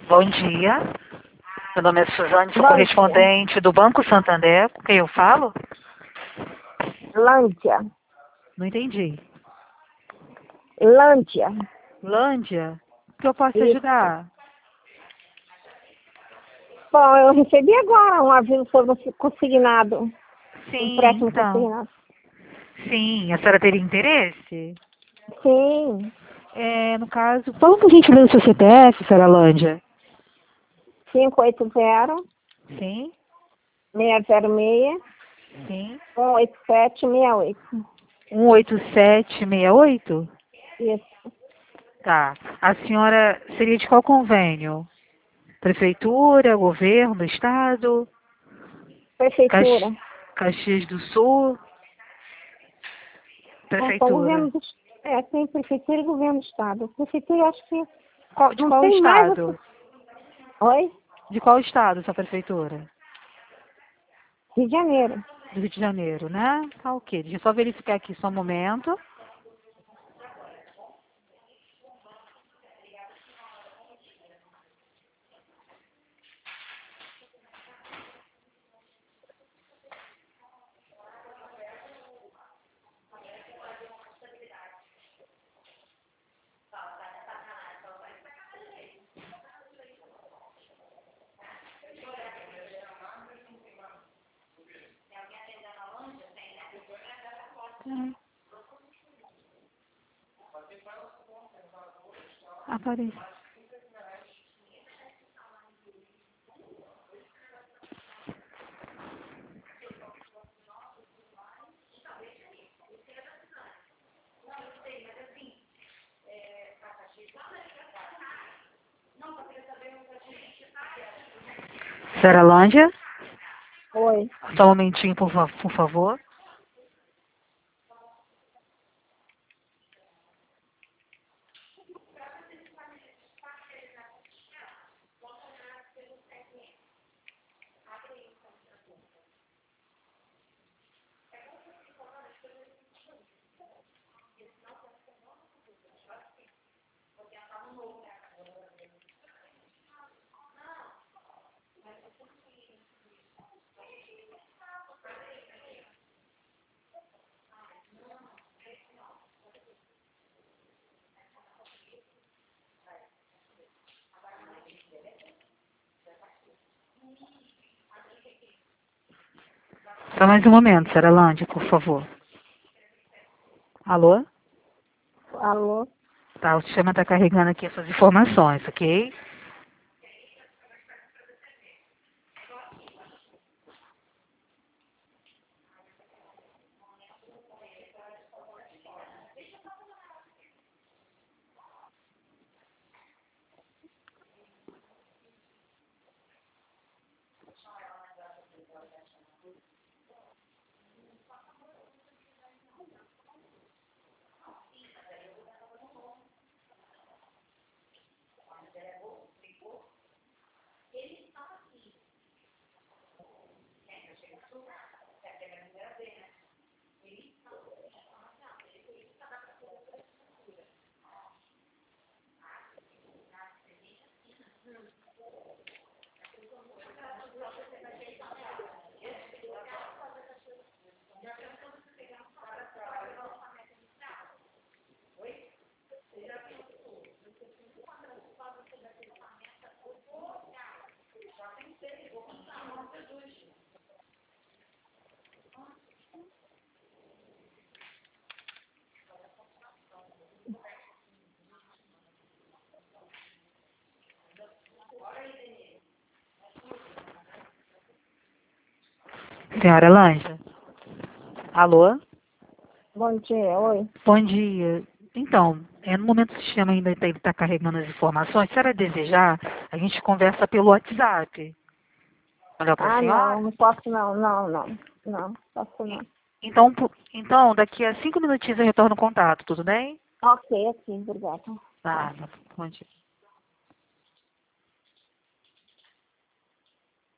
Bom dia. Meu nome é Suzane, sou Bom correspondente do Banco Santander. Com quem eu falo? Lândia. Não entendi. Lândia. Lândia? O que eu posso te Isso. ajudar? Bom, eu recebi agora um aviso sobre consignado. Sim, Empréstimo então. consignado. Sim, a senhora teria interesse? Sim. No caso, fala por gentileza o seu CPF, senhora Lândia. 580 Sim, 606 sim. 18768. 18768? Isso. Tá. A senhora seria de qual convênio? Prefeitura, governo, estado? Prefeitura. Caxias do Sul? Com Prefeitura. governo do tem prefeitura e governo do estado. Prefeitura, eu acho que De não qual tem mais. estado? Oi? De qual estado sua prefeitura? Rio de Janeiro. Do Rio de Janeiro, né? Tá ok. Deixa eu só verificar aqui só um momento. Aparece. Senhora Lândia? Oi. Só um momentinho, por favor. Só mais um momento, senhora Lândia, por favor. Alô? Alô? Tá, o sistema está carregando aqui as suas informações, ok? Senhora Lândia? Alô? Bom dia. Oi. Bom dia. Então, no momento o sistema ainda está carregando as informações. Se a senhora desejar, a gente conversa pelo WhatsApp. Melhor para a Ah, senhora? não posso não. Não, posso não. Então, daqui a 5 minutinhos eu retorno o contato, tudo bem? Ok, obrigada. Tá, bom dia.